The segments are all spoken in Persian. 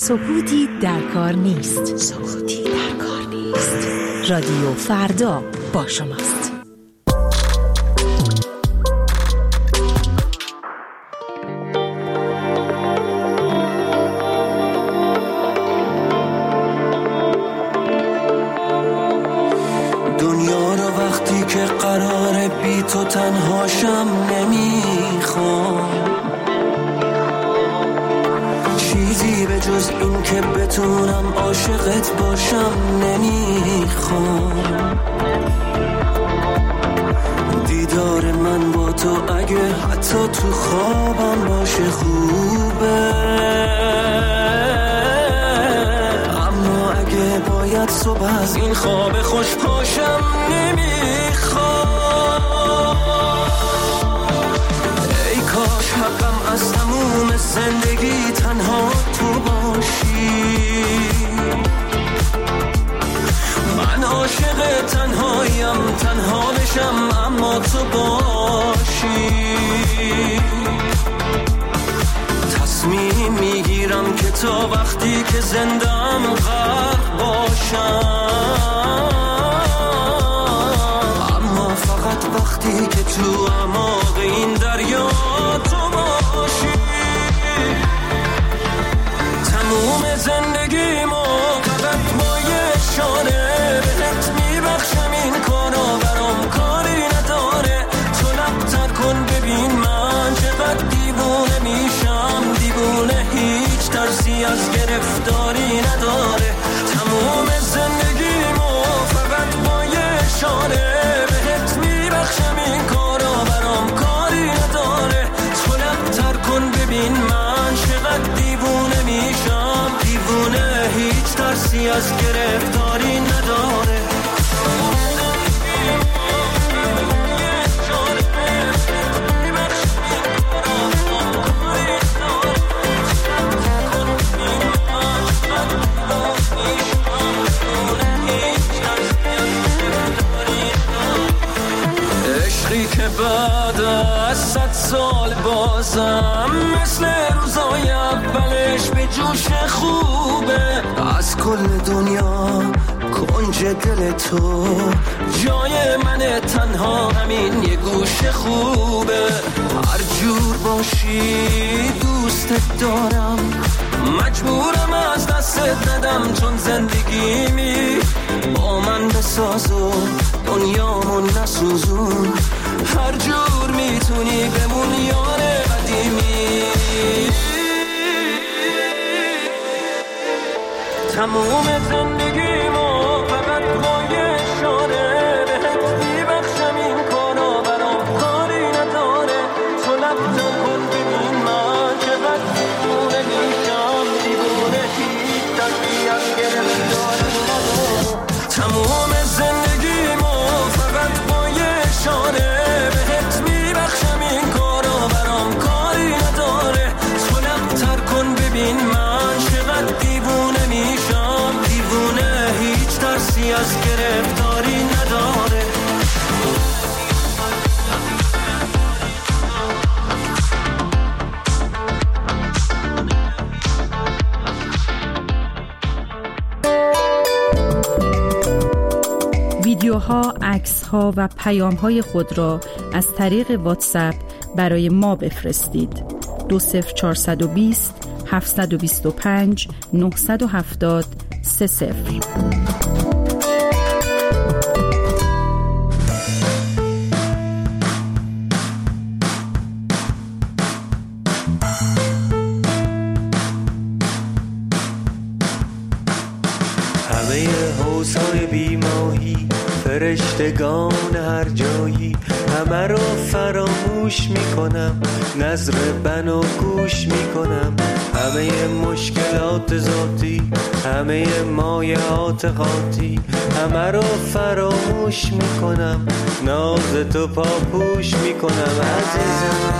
سکوتی در کار نیست. سکوتی در کار نیست. رادیو فردا با شماست. دنیا رو وقتی که قراره بی تو تنهاشم نمیخوام، چیزی به جز این که بتونم عاشقت باشم نمیخوام. دیدار من با تو اگه حتی تو خوابم باشه خوبه، اما اگه باید صبح از این خواب خوش پاشم نمیخوام. ای کاش حقم از تموم زندگی تنها تو باشی، من عاشق تنهایم، تنها بشم اما تو باشی. تصمیم میگیرم که تا وقتی که زندم غرق باشم، اما فقط وقتی که تو اعماق این دریا تو باشی. تموم زندگیمو فقط با یه اشاره بهت میبخشم، این کارا برام کاری نداره. تو لب‌تر کن ببین من چقدر دیوونه میشم، دیوونه هیچ ترسی از گرفتاری نداره. تموم زندگیمو فقط با یه اشاره بهت میبخشم، این کارا برام کاری نداره. تو لب‌تر کن ببین من چقدر دیوونه میشم، دیوونه هیچ ترسی از گرفتاری نداره. عشقی که بعد از 100 سال بازم مثل روزای اولش به جوش خوبه. از کل دنیا کنج دل تو جای من، تنها همین یه گوش خوبه. هر جور باشی دوستت دارم، مجبورم از دستت ندم، چون زندگیمی با من بساز و دنیامون نسوزون. هر جور میتونی بمون یار قدیمی. تموم زندگیمو فقط با یه اشاره بهت میبخشم، این کارا برام کاری نداره. تو لب‌تر کن ببین من چقدر دیوونه میشم، دیوونه هیچ ترسی از گرفتاری نداره. تموم زندگیمو فقط با یه اشاره بهت میبخشم، این کارا برام کاری نداره. تو لب‌تر کن ببین من چقدر دیوونه میشم، دیوونه هیچ ترسی از گرفتاری نداره. ویدیوها، عکس‌ها و پیام‌های خود را از طریق واتساپ برای ما بفرستید. 20420 725 970 30. همه حوض‌های بیماهی، فرشتگان هر جایی، همه رو فراموش میکنم، نظر بنا گوش میکنم. همه مشکلات ذاتی، همه مایعات خاطی، همه رو فراموش میکنم، ناز تو پاپوش میکنم. عزیزم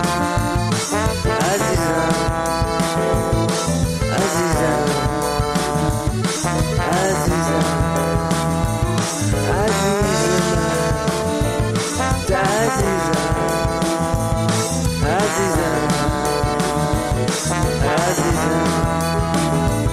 عزیزم عزیزم عزیزم عزیزم عزیزم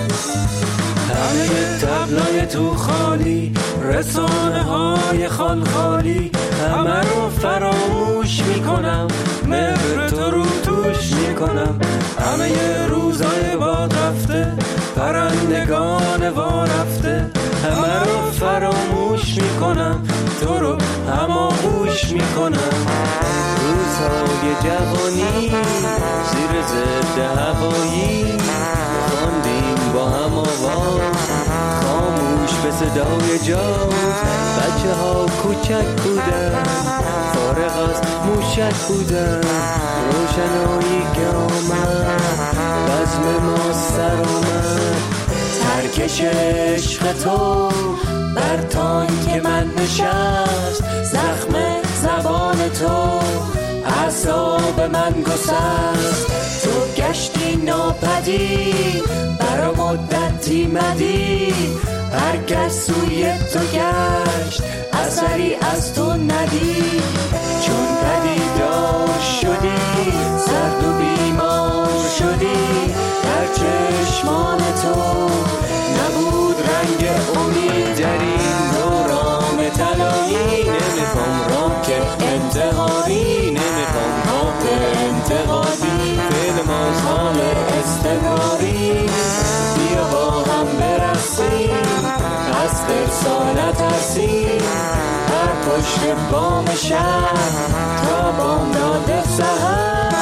تو خالی، رسانه های خالخالی همه رو فراموش میکنم، مهر تو رو توش میکنم. همه ی روزای باد رفته، پرندگان وا رفته، همه رو فراموش میکنم، تو رو هماغوش میکنم. روزهای جوانی زیر ضد هوایی خواندیم با هم آواز، خاموش به صدای جاز. بچه ها کوچک بودن، فارغ از موشک بودن، روشنایی که آمد بزم ما سر اومد. ترکش عشق تو بر تانک من نشست، زخم زبان تو اعصاب من گسست. تو گشتی ناپدید، برا مدتی مدید، هر کس سوی تو گشت اثری از تو ندید. چون پدیدار شدی، سرد و بیمار شدی، در چشمان تو نبود رنگ امید. در این دوران طلایی نمیخوام راک انتحاری، نمیخوام راک انتقادی، فعل ماز حال استمراری. بیا با هم برسیم، از فرسا نترسیم، هر پشت بام شهر تا بامداد سحر.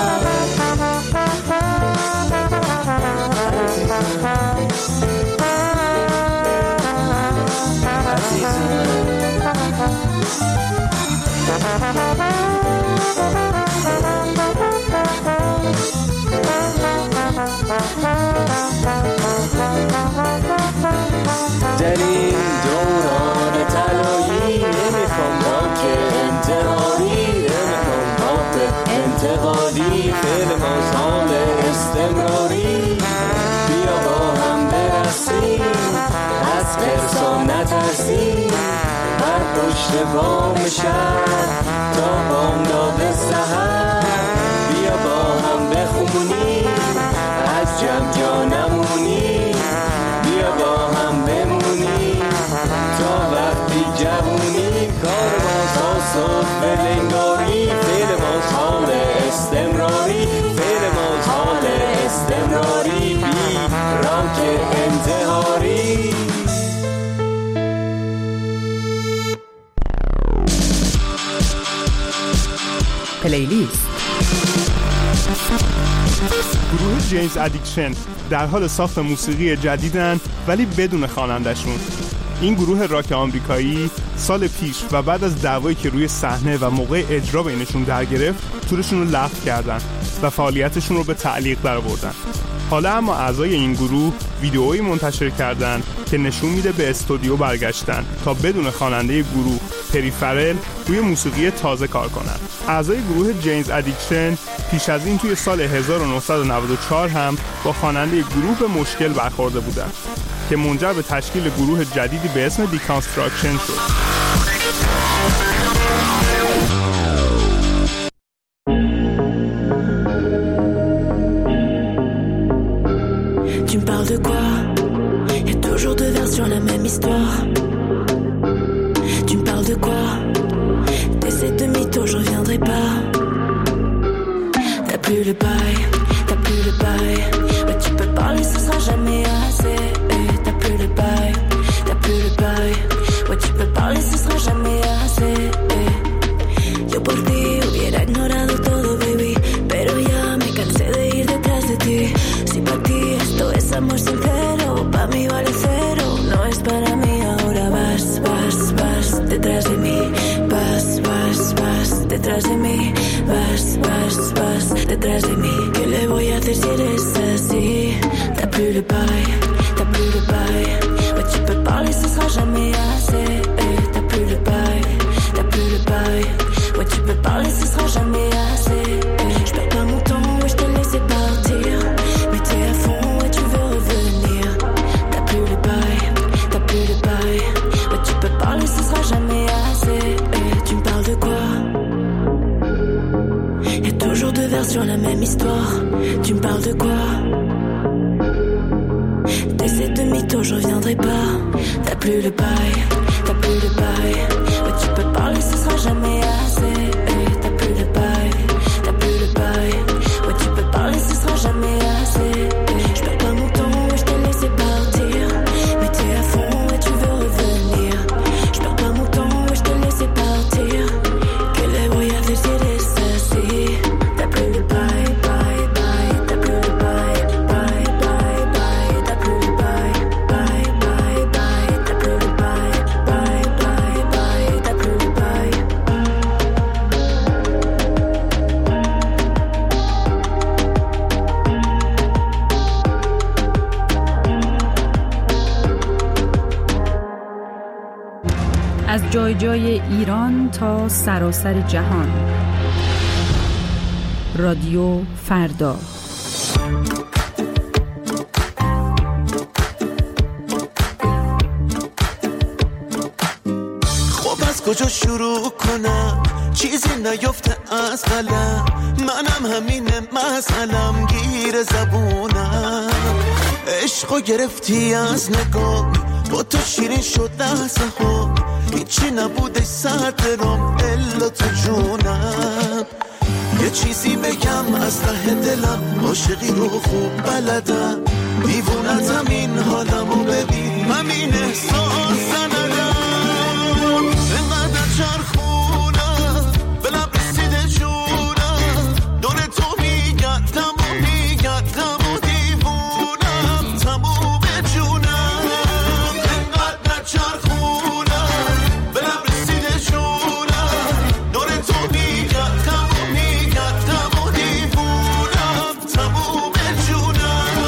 در این دوران طلایی نمیخوام راک انتحاری، نمیخوام راک انتقادی، فعل ماز حال استمراری. بیا با هم برسیم، از فرسا نترسیم، هر پشت بام شهر تا بامداد سحر. بیا با هم بخونیم، از جمع جا نمونیم، بیا با هم بمونیم تا وقتی جوونیم. کار ما تا صبح لنگاری، فعل ما حال استمراری، فعل ما حال استمراری، بی راک انتحاری. پلیلیست. گروه جینز ادیکشن در حال ساخت موسیقی جدیدن ولی بدون خواننده‌شون. این گروه راک آمریکایی سال پیش و بعد از دعوایی که روی صحنه و موقع اجرا بینشون در گرفت، تورشون رو لغو کردن و فعالیتشون رو به تعلیق درآوردن. حالا اما اعضای این گروه ویدئویی منتشر کردن که نشون میده به استودیو برگشتن تا بدون خواننده گروه پری فرل روی موسیقی تازه کار کنن. اعضای گروه جینز ادیکشن پیش از این توی سال 1994 هم با خواننده گروه به مشکل برخورده بودن که منجر به تشکیل گروه جدیدی به اسم دیکانستراکشن شد. Tu me parles de quoi? Y'a toujours deux versions, la même histoire. Tu me parles de quoi? T'essaies de mytho, je reviendrai pas. T'as plus le bail, t'as plus le bail. Mais tu peux parler, ce sera jamais assez. T'as plus le bail, t'as plus le bail. Ouais, tu peux parler, ce sera jamais assez. Yo por ti hubiera ignorado todo, baby, pero ya me cansé de ir detrás de ti. Si pa' ti esto es amor sincero, pa' mí vale cero. No es para mí, ahora vas, vas, vas detrás de mí. Vas, vas, vas detrás de mí. Vas, vas, vas detrás de mí. ¿Qué le voy a hacer si eres así? T'as plus le bail, t'as plus le bail. Ouais, tu peux parler, ce sera jamais assez. T'as plus le bail, t'as plus le bail. Ouais, tu peux parler, ce sera jamais assez. J'perds pas mon temps, ouais, j't'ai laissé partir. Mais t'es à fond, ouais, tu veux revenir. T'as plus le bail, t'as plus le bail. Ouais, tu peux parler, ce sera jamais assez. Tu me parles de quoi? Y'a toujours deux versions, la même histoire. Tu me parles de quoi? T'essaies de m'y mytho, je reviendrai pas. T'as plus le bail, t'as plus le bail. Ouais, tu peux parler, ce sera jamais assez. T'as plus le bail, t'as plus le bail. Ouais, tu peux parler, ce sera jamais assez. Je perds pas mon temps, ouais, je t'ai laissé partir. Mais t'es à fond, ouais, tu veux revenir. Je perds pas mon temps, ouais, je t'ai laissé partir. Que les voy a décider ceci. T'as plus le bail, bail, bail. T'as plus le bail, bail, bail, bail. T'as plus le bail, bail, bail, bail. T'as plus le bail, bail, bail, bail. T'as plus le bail. از جای جای ایران تا سراسر جهان. رادیو فردا. خب از کجا شروع کنم؟ چیزی نیفته از قلم. منم همینه مسئلم، گیر زبونم. عشقو گرفتی از نگاه، با تو شیرین شد لحظه ها. هیچی نبوده سر درم الا تو جونم. یه چیزی بگم از ته دلم، عاشقی رو خوب بلدم. دیوونتم این حالمو ببین، همین احساس ندارم. اینقدر چرخونم به لب رسیده جونم. دور تو میگردم و میگردم و دیوونم تموم جونم. اینقدر چرخونم به لب رسیده جونم. دور تو میگردم و میگردم و دیوونم تموم جونم.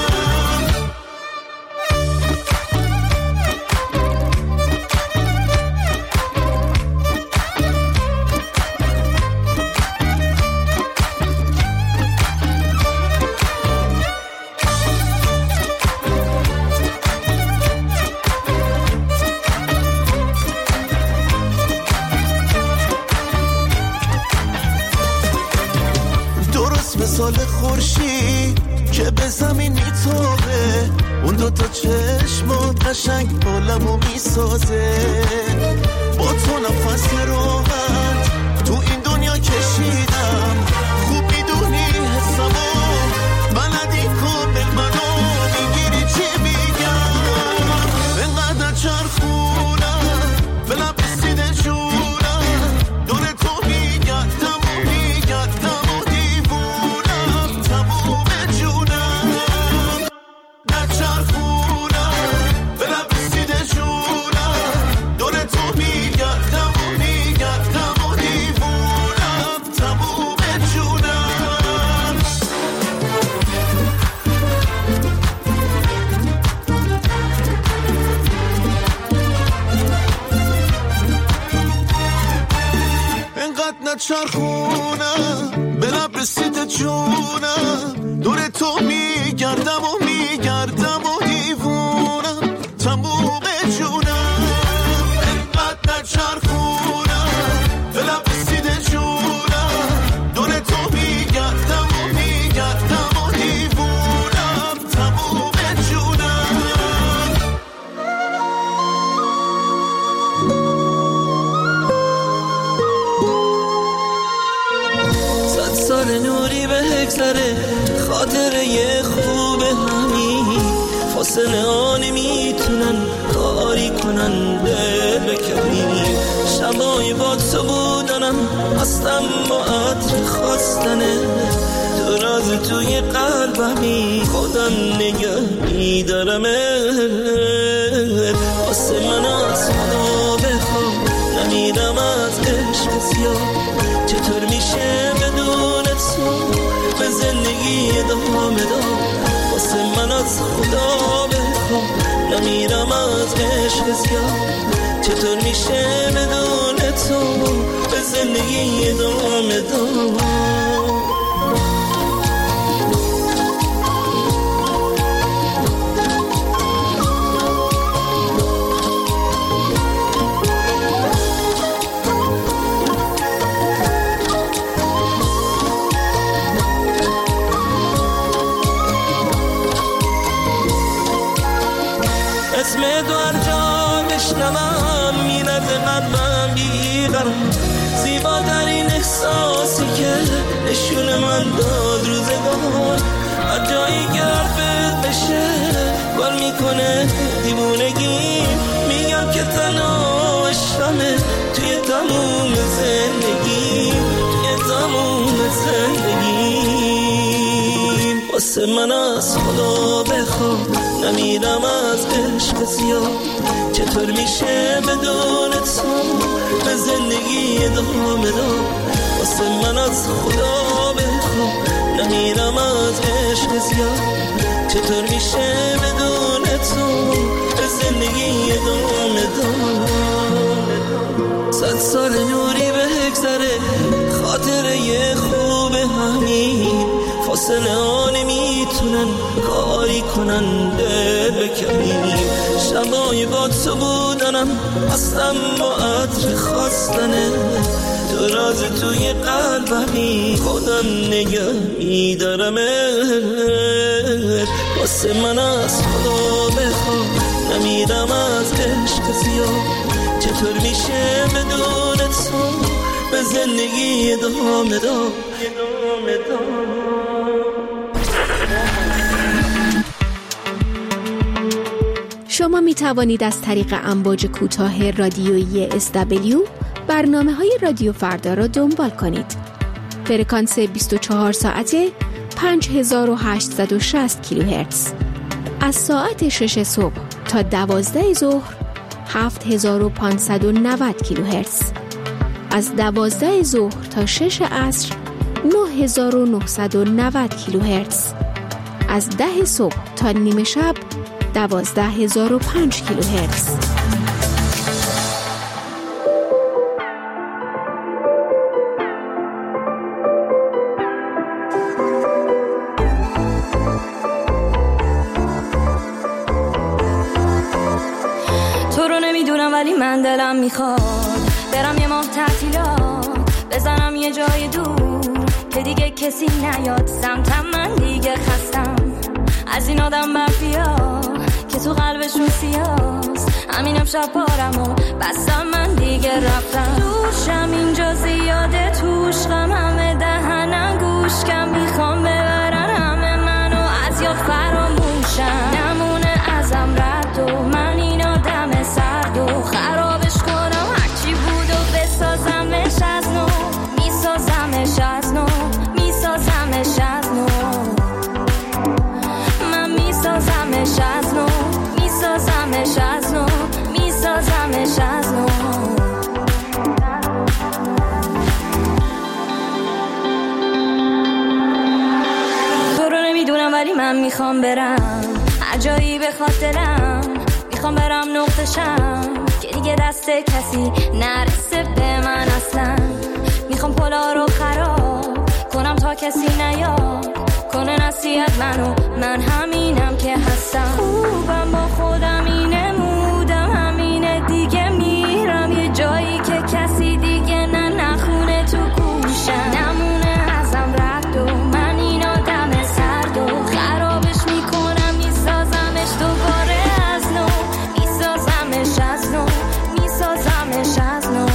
درست مثال خورشید که به زمین میتابه، اون دوتا چشمات قشنگ عالمو میسازه. با تو نفس راحت تو این دنیا کشیدم. خوب میدونی حسمو بلدی کامل منو میگیری چی میگم. اینقدر چرخونم به لب رسیده جونم. دور تو میگردم و میگردم و دیوونم تموم جونم. نچرخونم به لب رسیده جونم. دور تو میگردم و میگردم و دیوونم تموم جونم. اینقدر نچرخونم به لب رسیده جونم. دور تو میگردم و میگردم و دیوونم تموم جونم. اینقدر نچرخونم به لب رسیده جونم. دور تو میگردم و میگردم و دیوونم تموم جونم. صد سال نوری به هکسره خاطره یه خوبه همین. فاصله ها نمیتونن کاری کنن دل بکنی. شبای با تو بودنم هستم با عطر خواستنه. تو راز توی قلبمی خودم نگه میدارمه. واسه من از خدا بخوام نمیدم از عشق زیاد. چطور میشه بدون تو به زندگی ادامه داد. واسه من از خدا بخوام نمیرم از عشق زیاد. چطور میشه بدون تو به زندگی ادامه داد. من داد روزگار. هر جایی که حرفت بشه گل میکنه دیوونگی. میگم که تنها عشقمه توی تموم زندگی، توی تموم زندگی. واسه من از خدا بخوا نمیرم از عشق زیاد. چطور میشه بدون تو به زندگی ادامه داد؟ واسه من از خدا بخوا نمیرم از عشق زیاد. چطور میشه بدون تو به زندگی ادامه داد؟ 100 سال نوری بگذره خاطره یه خوب همین فاصله ها نمیتونن کاری کنن دل بکنیم. شبای با تو بودنم اصلا با عطر خواستنه. تو راز توی قلبمی خودم نگه میدارم. واسه من از خدا بخوا نمیرم از عشق زیاد. چطور میشه بدون تو به زندگی ادامه داد؟ شما می توانید از طریق امواج کوتاه رادیویی SW برنامه‌های رادیو فردا را دنبال کنید. فرکانس 24 ساعته 5860 کیلوهرتز. از ساعت 6 صبح تا 12 ظهر 7590 کیلوهرتز. از 12 ظهر تا 6 عصر 9990 کیلوهرتز. از 10 صبح تا نیم شب 12005 کیلوهرتز. تو رو نمیدونم ولی من دلم میخواد برم یه ماه تعطیلات بزنم یه جای دور که دیگه کسی نیاد سمتم. من دیگه خستم از این آدم مافیا که تو قلبشون سیاست. همین امشب پارم و بستم من دیگه رفتم. دوشم اینجا زیاده توش غم همه دهنم گوش کم میخوام ببرن همه منو از یاد فراموشم. نمونه ازم رد و من این آدم سرد و خرابش کنم هرچی بود و بسازمش از نو. میسازمش از نو، میسازمش از نو. من میسازمش از نو، میسازمش از نو، میسازمش از نو. تو رو نمیدونم ولی من میخوام برم هر جایی بخواد دلم. میخوام برم نقطشم که دیگه دست کسی نرسه به من اصلا. میخوام پلا رو خراب کنم تا کسی نیاد کنه نصیحت منو. من همینم که هستم. خوبم با خودم اینه مودم همینه دیگه. میرم یه جایی که کسی دیگه نخونه تو گوشم. نمونه ازم رد و من این آدم سرد و خرابش میکنم. میسازمش دوباره از نو، میسازمش از نو، میسازمش از نو.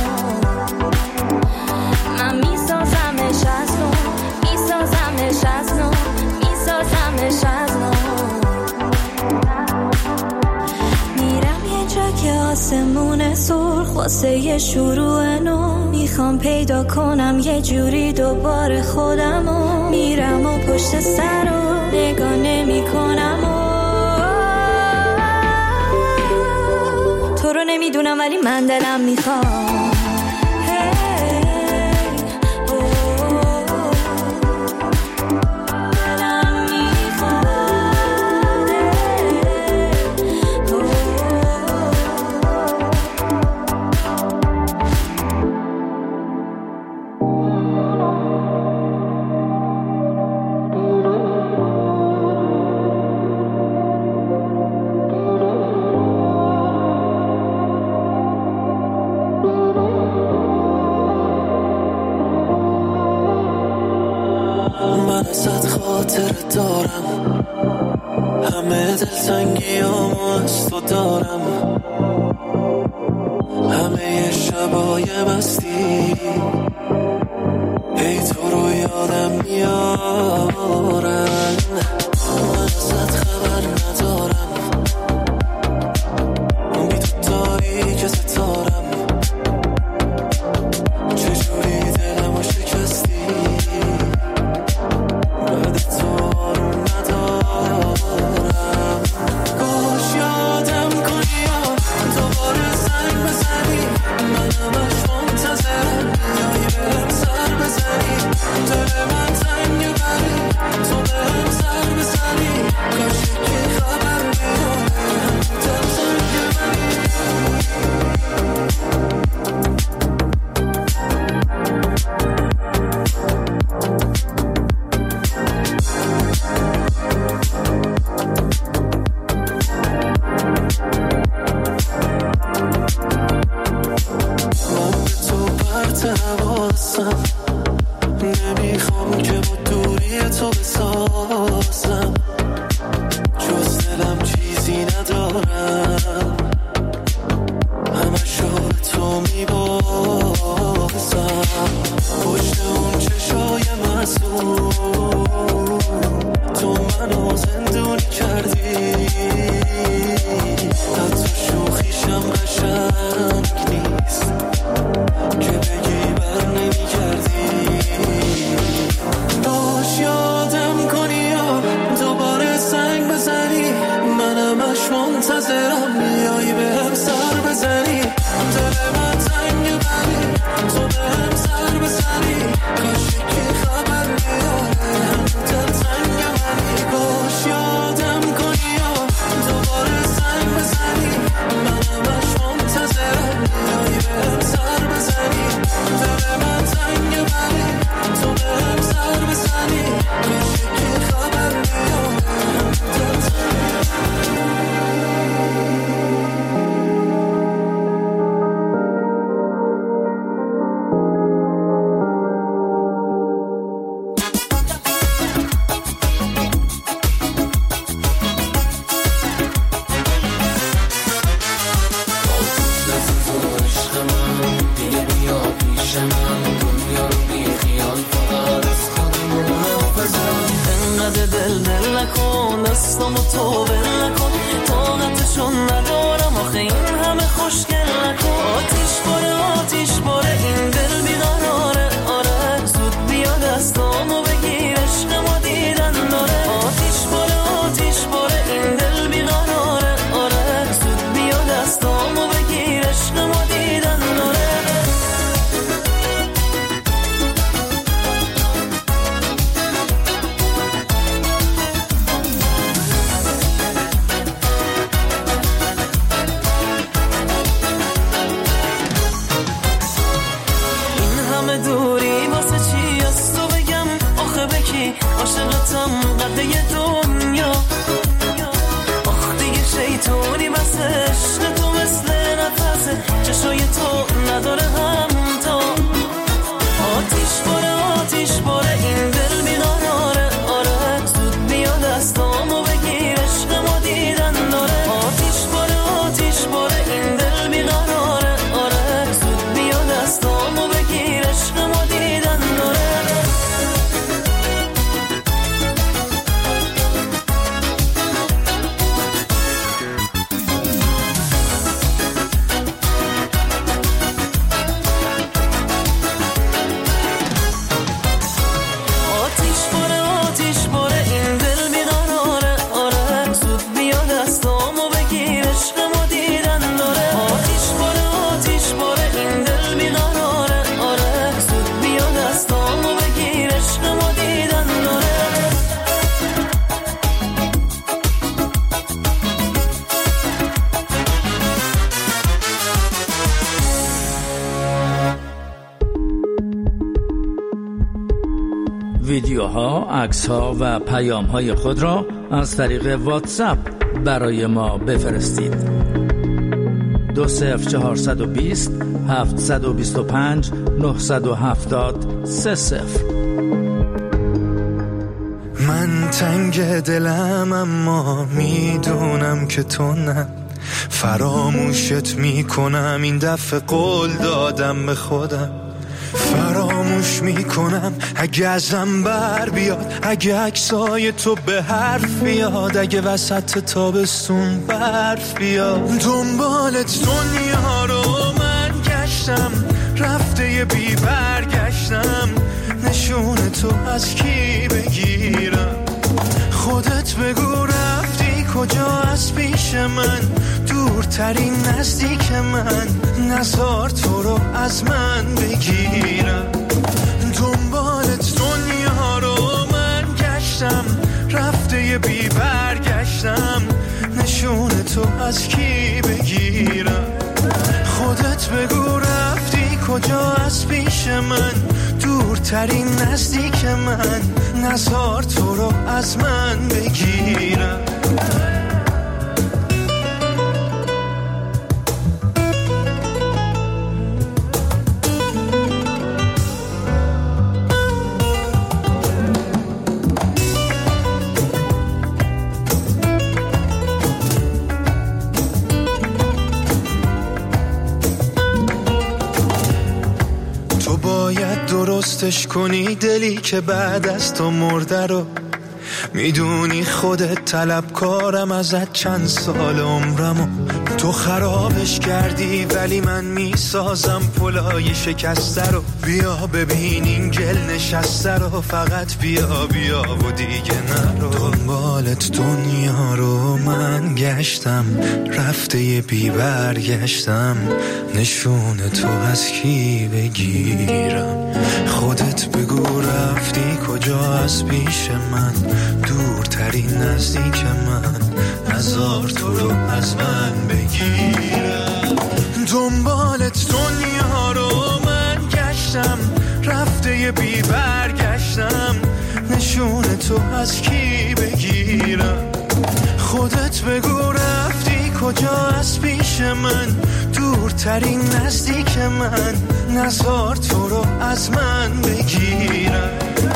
من میسازمش از نو، میسازمش از نو، میسازمش از نو. میرم یه جا که آسمون سرخ واسه یه شروع نو. میخوام پیدا کنم یه جوری دوباره خودمو. میرم و پشت سر رو نگاه نمی کنم تو رو نمیدونم ولی من دلم میخوام. خاطر دارم همه دلتنگیامو از تو دارم. همه شبای مستی ای تو رو یادم میارن، من ازت خبر ندارم، بی تو تاریک ستارم، چجوری دلمو شکستی، بعد تو آروم ندارم. کاش یادم کنی یا دوباره زنگ بزنی، من همش منتظرم بیایی بهم سر بزنی، دل من تنگ بری تو بهم سر بزنی، کاش یکی خبر بیاره دل تنگ بری. من به تو پرت حواسم، نمیخوام که با دوری تو بسازم، جز دلم چیزی ندارم، همشو به تو میبازم، پشت اون چشای معصوم تو منو زندونی کردی، حتی شوخیشم قشنگ نیست که بگی بر نمیگردی. باش یادم کنی یا دوباره زنگ بزنی، من همش منتظرم بیایی بهم سر بزنی، دل من تنگ بری تو بهم سر بزنی، کاش یکی خبر بیاره دل تنگ بری. باش یادم کنی یا دوباره زنگ بزنی، من همش منتظرم بیایی بهم سر بزنی، دل من تنگ بری تو بهم سر بزنی، کاش یکی خبر بیاره دل تنگ انقدر دل نکن، دستامو تو بل نکن، طاقتشون ندارم آخه این همه خوشگل نکن. آتیش باره این دل بیقراره، آره زود بیا دستامو بگیر عشق ما دیدن داره. آتیش باره این دل بیقراره، آره زود بیا دستامو بگیر عشق ما دیدن داره. دوری واسه چی از تو بگم آخه بکی عاشقتم قده دنیا، آخ دیگه شیطونی بس عشق تو مثل نفسه، چشای تو نداره همتا. آتیش باره این دل بیقراره، آره زود بیا دستامو بگیر عشق ما دیدن داره. آتیش باره این دل بیقراره، آره زود بیا دستامو بگیر عشق ما دیدن داره. آتیش باره این دل بیقراره، آره زود بیا دستامو بگیر عشق ما دیدن داره. آتیش باره این دل بیقراره، آره زود بیا دستامو بگیر عشق ما دیدن داره. ویدیوها، عکس‌ها و پیام‌های خود را از طریق واتساپ برای ما بفرستید. 20420 725 970 30. من تنگ دلم اما میدونم که تو نه، فراموشت میکنم این دفعه قول دادم به خودم، فراموش میکنم اگه ازم بر بیاد، اگه عکسای تو به حرف بیاد، اگه وسط تابستون برف بیاد. دنبالت دنیا رو من گشتم، رفته یه بی برگشتم، نشون تو از کی بگیرم؟ خودت بگو رفتی کجا از پیش من، دورترین نزدیک من، نزار تو رو از من بگیرم. دنبالت دنیا رو من گشتم، رفته یه بی برگشتم، نشون تو از کی بگیرم؟ خودت بگو رفتی کجا از پیش من، دورترین نزدیک من، نزار تو رو از من بگیرم. درستش کنی دلی که بعد از تو مرده رو، میدونی خودت طلبکارم ازت چند سال عمرمو، تو خرابش کردی ولی من میسازم پلای شکسته رو. بیا ببین این گل نشسته رو، فقط بیا بیا و دیگه نرو. دنبالت دنیا رو من گشتم، رفته یه بی برگشتم، نشون تو از کی بگیرم؟ خودت بگو رفتی کجا از پیش من، دورترین نزدیک من، نزار تو رو از من بگیرم. دنبالت دنیا رو من گشتم، رفته یه بی برگشتم، نشون تو از کی بگیرم؟ خودت بگو رفتی کجا از پیش من، دورترین نزدیک من، نزار تو رو از من بگیرم.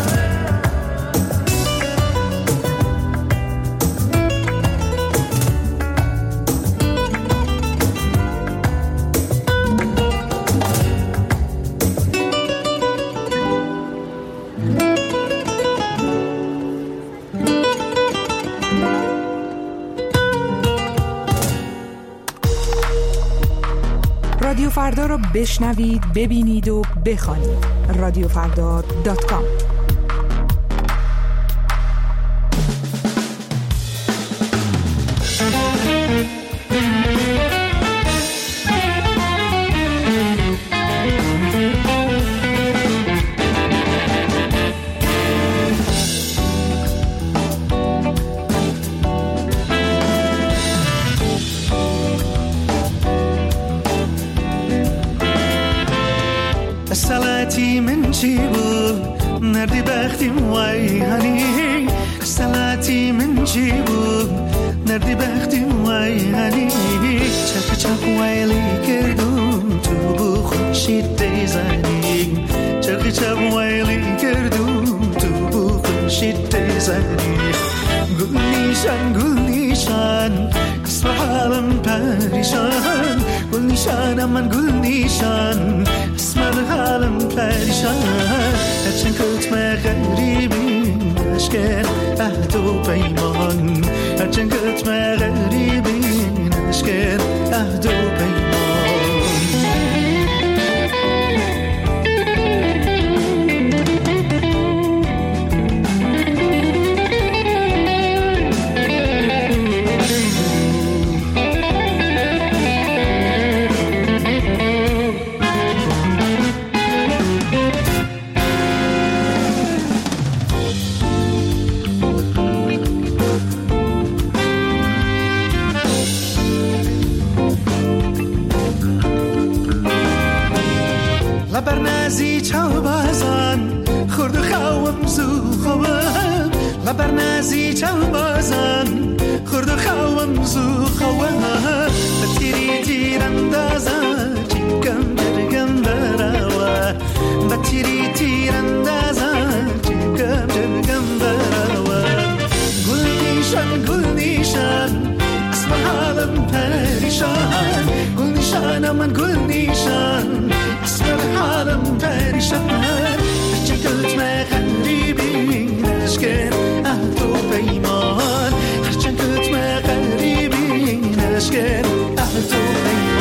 رادیو فردا رو بشنوید، ببینید و بخوانید. رادیوفردا.com. سلعتی من چی بود نردی بختیم وای هنی، سلعتی من چی بود نردی بختیم وای هنی، چک چک ویلی کردم تو بو خوشید دیزنی، چک چک ویلی کردم تو بو خوشید دیزنی. گل نیشان گل نیشان اسم حالم پریشان، گل نیشان من گل نیشان اسم حالم پریشان. هرچند کتم غریبی نشکر عهد و پیمان، هرچند کتم غریبی نشکر عهد و پیمان. لبرنازی چاو بازن خورد خوام زو خوام، لبرنازی چاو بازن خورد خوام زو خوام. بتیری تیراندازا چیکم جرگم براوا، بتیری تیراندازا چیکم جرگم براوا. گل نیشان اسم حالم پریشان، گل نیشان من گل نیشان اسم حالم پریشان هرچه گلت مغریبی نشکر عهد و پیمان هرچه گلت مغریبی نشکر عهد و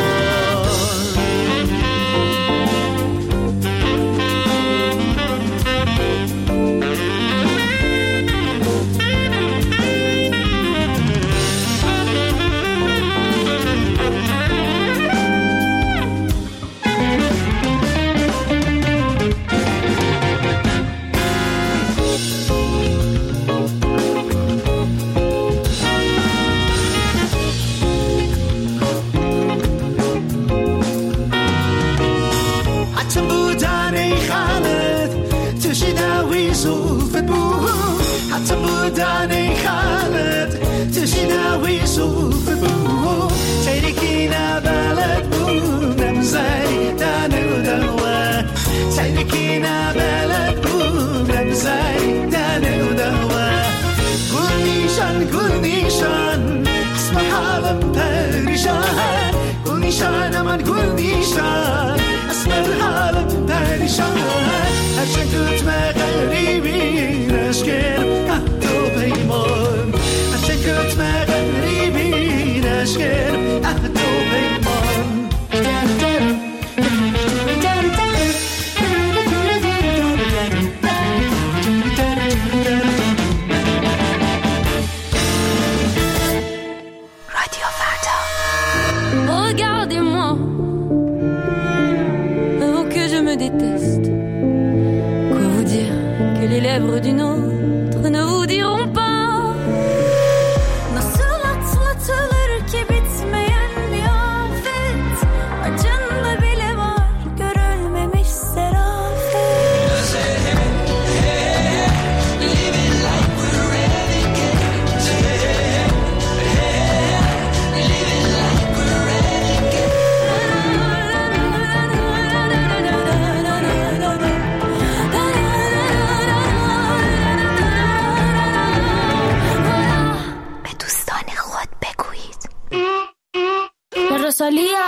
داني خالد تشينا ويشوف بو تركينا بلد بو نمزاي دانو دوا تركينا بلد بو نمزاي دانو دوا قول نيشان اسم حالم پریشان قول نيشان امان قول نيشان اسم حالم پریشان هرچند کت مغریبی نشکر پیمان هرچه کت مغریبی نشکر عهد و پیمان رادیو فردا. Regardez-moi avant que je me déteste. Quoi vous dire que les lèvres d'une autre ne vous diront pas. Nasıl atlatılır ki bitmeyen bir afet. Acında bile var görülmemiş serafet. Living like we're renegades. Living like we're renegades. Rosalía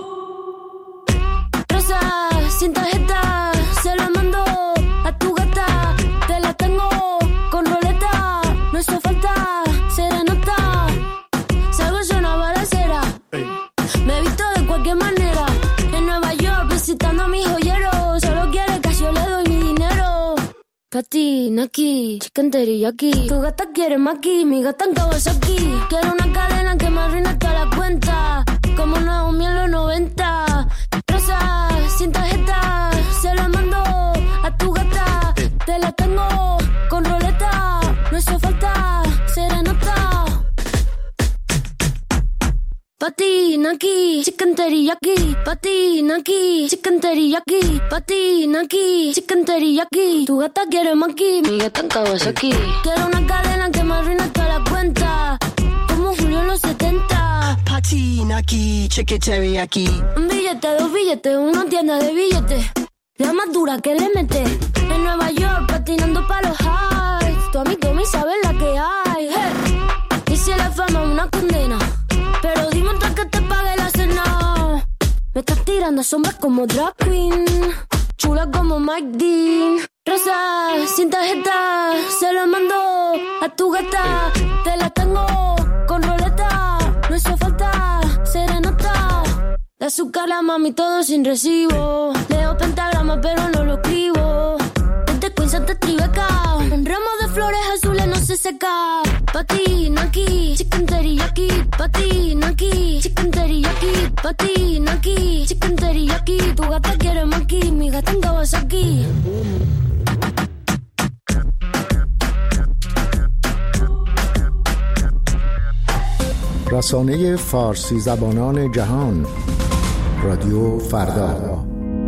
Rosa, sin tarjeta, se la mando a tu gata. Te la tengo con roleta, no hizo falta serenata. Salgo yo una balacera, me he visto de cualquier manera. En Nueva York visitando a mi joyero. Solo quiere que yo le doy mi dinero. Pati, Naki, chicken teriyaki. Tu gata quiere maki, mi gata en Kawasaki. Quiero una cadena que me arruine toda la cuenta. Como Naomi en los 90. Rosa, sin tarjeta, se la mando a tu gata. Te la tengo con roleta, no hizo falta serenata. Pati, Naki, chicken teriyaki. Pati, Naki, chicken teriyaki. Pati, Naki, chicken teriyaki. Tu gata quiere maki, mi gata en Kawasaki. Quiero una cadena que me arruine toda la cuenta. Como Julio en los 70. Pati, Naki, chicken teriyaki. Un billete, dos billetes, una tienda de billetes. La más dura que le mete. En Nueva York patinando pa' los highs. Tu amigo me sabe la que hay. Hey. Y si la fama es una condena, pero dime antes que te pague la cena. Me estás tirando sombras como drag queen, chula como Mike Dean. Rosa, sin tarjeta, se la mando a tu gata. Te la tengo con roleta, no hizo falta serenata. De azúcar la mami todo sin recibo. Leo pentagrama pero no lo escribo. Desde Queens hasta Tribeca, un ramo de flores azules no se seca. Pati, Naki, chicken teriyaki. Pati, Naki, chicken teriyaki. Pati, Naki, chicken teriyaki. Tu gata quiere maki, mi gata en Kawasaki. رسانه فارسی زبانان جهان رادیو فردا.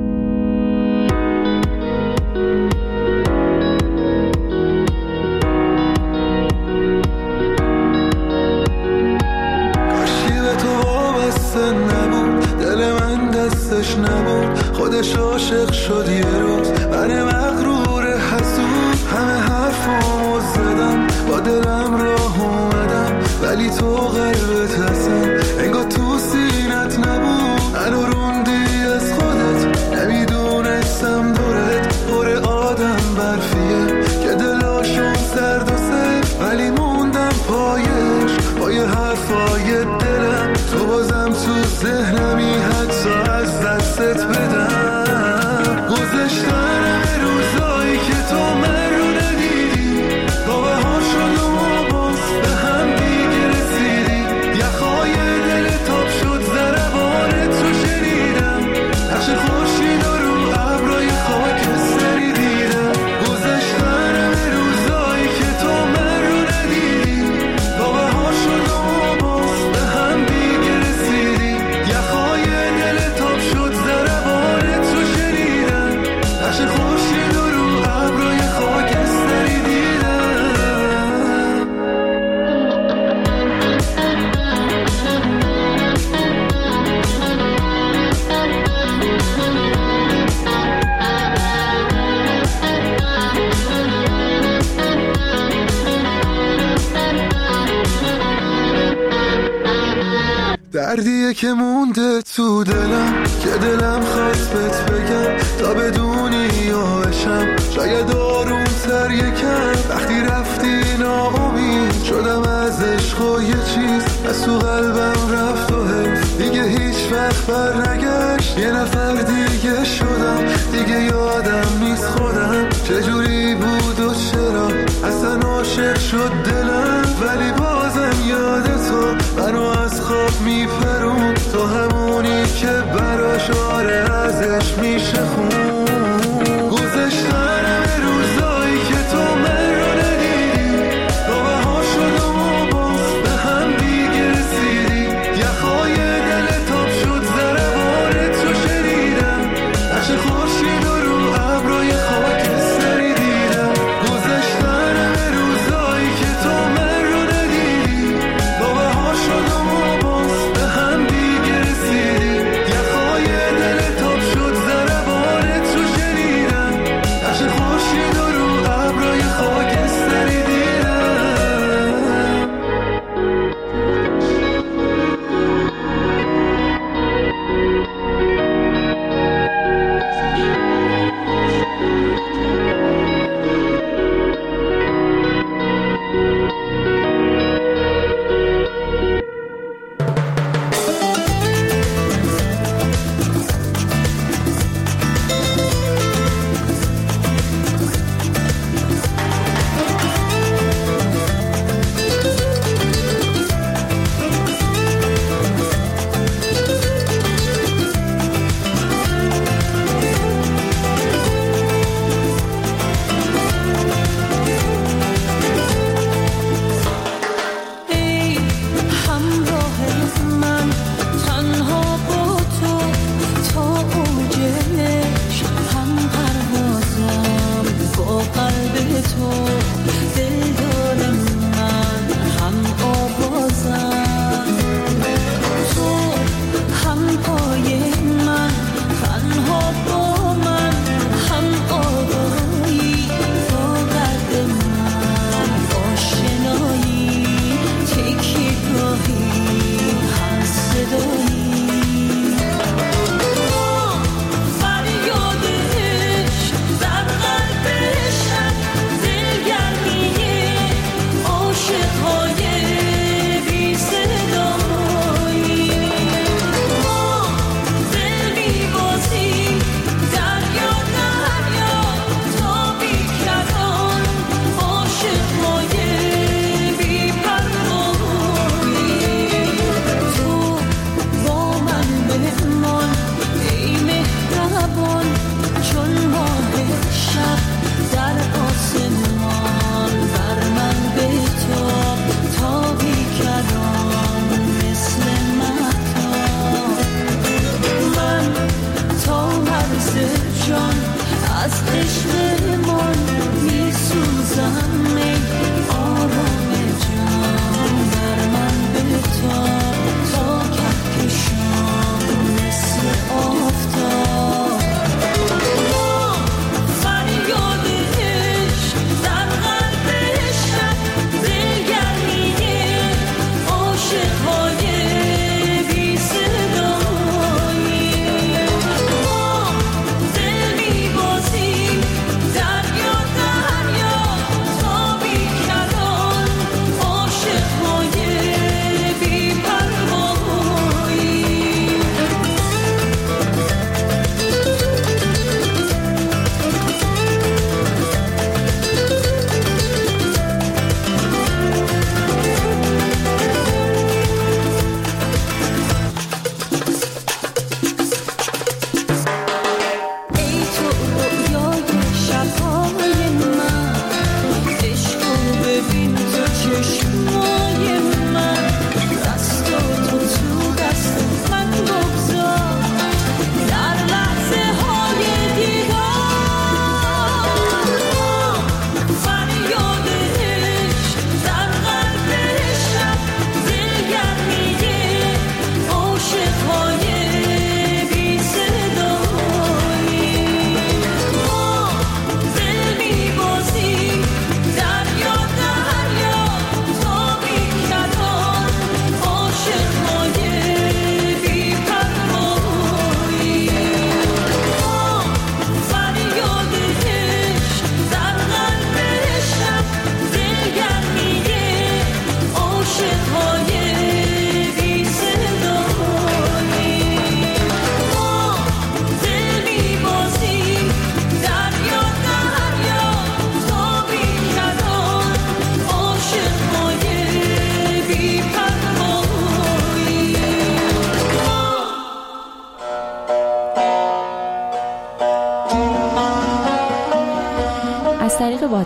خودش عاشق شد یه روز من مغرور حسود همه حرفامو زدم با دلم راه اومدم ولی تو قلبت هستن انگار تو سینت نبود منو روندی از خودت نمیدونه حرفای دلم، تو بازم تو ذهنمی حتی از دستت بدم. گذشتن روزایی که تو من رو ندیدی، گاوه ها شد و باز به هم دیگه رسیدی. یخهای دل تاب شد ضربان تو شنیدم، نقش خورشید رو ابرای خاکستری دیدم. گذشتن روزایی که تو من رو ندیدی، گاوه ها شد و باز به هم دیگه رسیدی. یخهای دل تاب شد ضربان تو شنیدم، نقش خورشید رو ابرای خاکستری دیدم. دردیه که مونده تو دلم، که دلم خواست بهت بگم تا بدونی یاشم. شاید آروم‌تر یکم وقتی رفتی ناامید شدم از عشق و یه چیز از تو قلبم رفت و دیگه هیچ وقت بر نگشت. یه نفر دیگه شدم، دیگه یادم نیست خودم چجوری بود و چرا اصلا عاشق شد دلم. ولی بازم یاد تو منو از خواب میپرون، تو همونی که براش آره ازش میشه خون. گذشتن روزایی که تو من رو ندیدی، گاوه ها شد و باز به هم دیگه رسیدی. یخهای دل تاب شد ضربان تو شنیدم، نقش خورشید رو ابرای خاکستری دیدم. گذشتن روزایی که تو من رو ندیدی، گاوه ها شد و باز به هم دیگه رسیدی.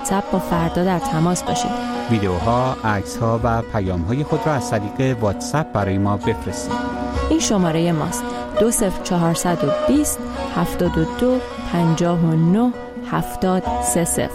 واتساپ با فردا در تماس باشید. ویدیوها، عکس‌ها و پیام‌های خود را از طریق واتساپ برای ما بفرستید. این شماره ماست: 20420 72 59 730.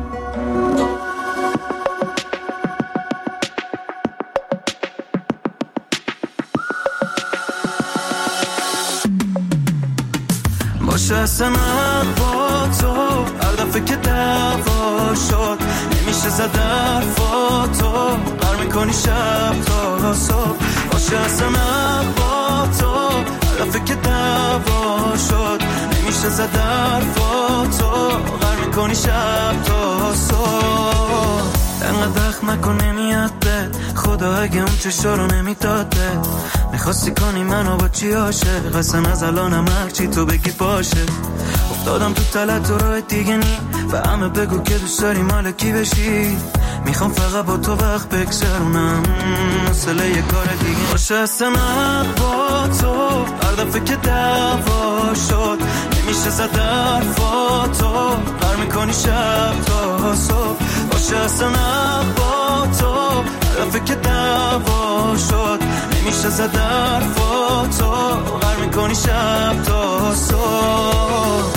باشه اصلا با تو هر دفعه که دعوا شد نمیشه زد حرفاتو قر میکنی شب تا صبح. باشه اصلا با تو هر دفعه که دعوا شد نمیشه زد حرفاتو قر میکنی شب تا صبح. انقدر دخم نکن نمیاد بد خدا اگه اون چشا رو نمیداده میخواستی کنی منو با چی عاشق قسم از الانم هرچی تو بگی باشه. افتادم تو تلت و راه دیگه نی و همه بگو که دوست داری مال کی بشی. میخوام فقط با تو وقت بگذرونم مسئله یه کار دیگه باشه. اصلا با تو هر دفعه که دعوا شد نمیشه زد حرفاتو قر میکنی شب تا صبح. باشه اصلا با تو هر دفعه که دعوا شد نمیشه زد حرفاتو قر میکنی شب تا صبح.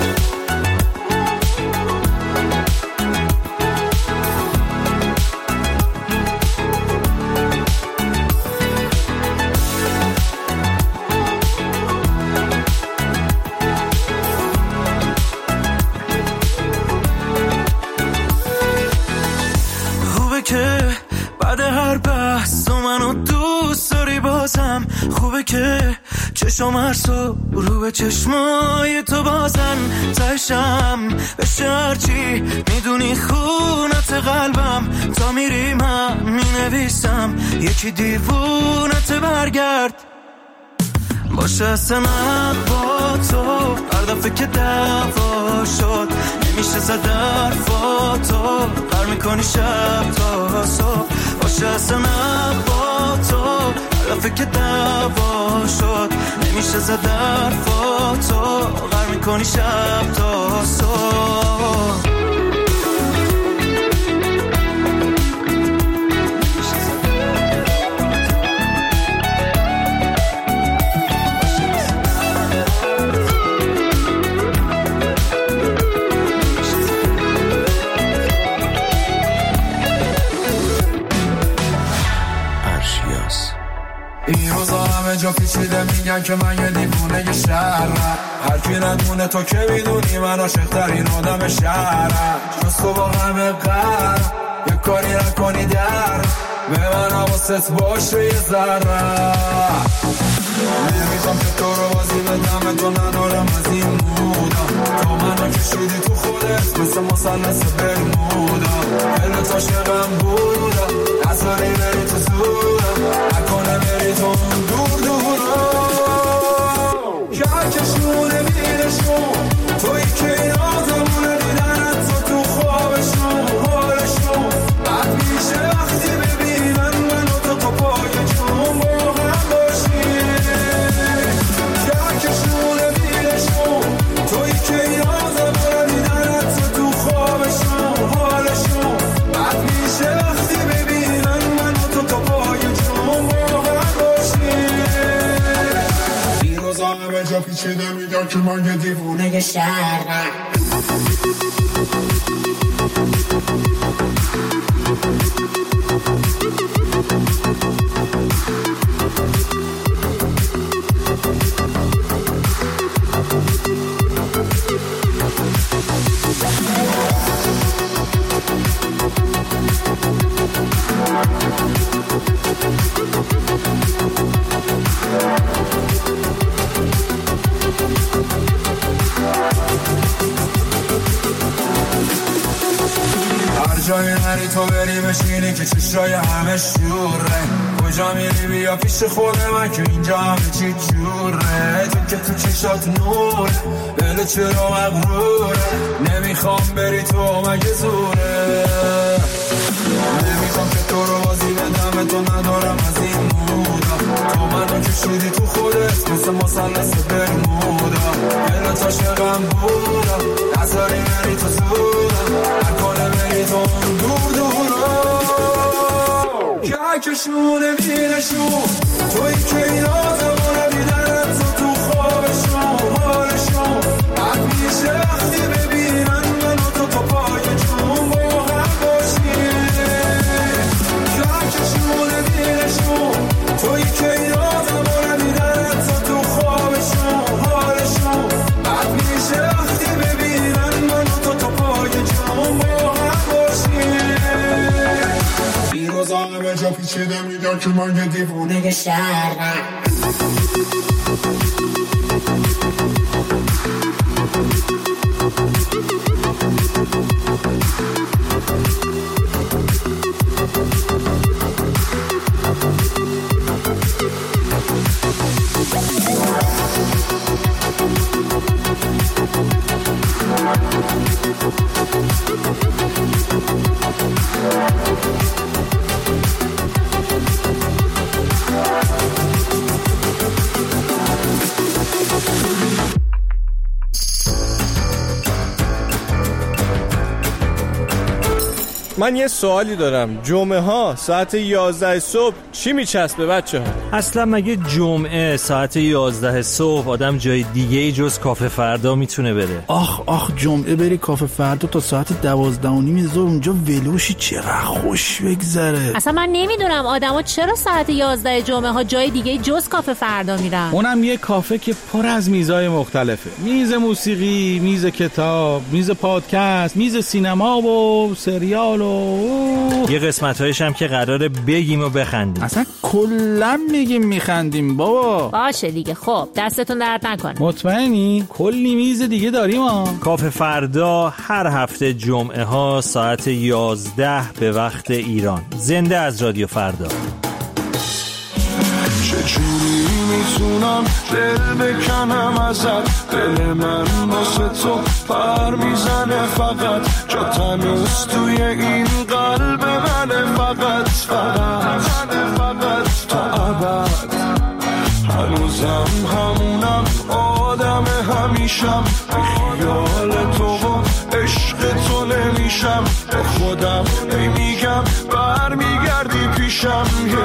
که بعد هر بحث تو منو دوست داری بازم خوبه که چشم هر صبح رو به چشمای تو بازن تشم بشه هرچی میدونی خونت قلبم تا میری من مینویسم یکی دیوونت برگرد. باشه اصلا با تو هر دفعه که دعوا شد نمیشه زد حرفاتو قر میکنی شب تا صبح. باشه اصلا با تو هر دفعه که دعوا شد نمیشه زد حرفاتو قر میکنی شب تا صبح. این روزا همه جا پیچیده میگن که من یه دیوونه شهرم. هر کی ندونه تو که میدونی من عاشق‌ترین آدم شهرم. جز تو با همه قرم یه کاری نکنی در به من حواست باشه یه ذره. نمیخوام که تو رو بازی بدم تو ندارم از این مودا. تو منو کشیدی تو خودت مثل مثلث برمودا. دلت عاشقم بودا نذاری بری تو زورم نکنه بری تو اون دور دورا. کهکشونه میرشون توی که این آزمونه دیدنت تو خوابشون حالشون بد میشه وقتی ببینن منو تو پای جون با هم باشیم. کهکشونه میرشون توی که این آزمونه دیدنت تو خوابشون حالشون بد میشه وقتی ببینن منو تو پای جون با هم باشیم. این روزا همه جا پیچیده میگن که من یه دیوونه شهرم. جای نری تو بری بشینی که چشای همه شوره. کجا میری بیا پیش خود من که اینجا همه چی جوره. تو که تو چشات نوره دل چرا مغروره. نمیخوام بری تو مگه زوره. نمیخوام که تو رو بازی بدم تو ندارم از این مودا. تو منو کشیدی تو خودت مثل مثلث برمودا. دلت عاشقم بودا نذاری بری تو زورم نکنه بری کشونه بینشون توی که این آزمونه بیدن تو خوابشون حالشون همیشه وقتی ببینن من و تو پای جون با هم باشیم کشونه بینشون توی که این آزمونه بیدن تو خوابشون حالشون همیشه وقتی ببینن من و تو پای جون با هم باشیم روزانه به جا پیچیده میگن که من یه دیوونه شهرم من یه سوالی دارم. جمعه ها ساعت 11 صبح چی میچسبه بچه ها؟ اصلا مگه جمعه ساعت 11 صبح آدم جای دیگه جز کافه فردا میتونه بره؟ آخ جمعه بری کافه فردا تا ساعت 12:30 ظهر اونجا ولوشی چقدر خوش بگذره. اصلا من نمیدونم آدما چرا ساعت 11 جمعه ها جای دیگه جز کافه فردا میرن. اونم یه کافه که پر از میزای مختلفه. میز موسیقی، میز کتاب، میز پادکست، میز سینما و سریال و یه قسمت‌هایش هم که قراره بگیم و بخندیم. اصلا کلا میگیم میخندیم بابا. باشه دیگه. خب دستتون درد نکنه. مطمئنی؟ کلی میز دیگه داریم ها. کافه فردا هر هفته جمعه ها ساعت 11 به وقت ایران. زنده از رادیو فردا. چجوری میتونم دل بکنم ازت، دل من واسه تو پر میزنه فقط، جا تنوز توی این قلب منه فقط تا ابد. هنوزم همونم آدم همیشم، خیال تو و عشق تو نمیشم، به خودم میگم برمیگردی پیشم، یه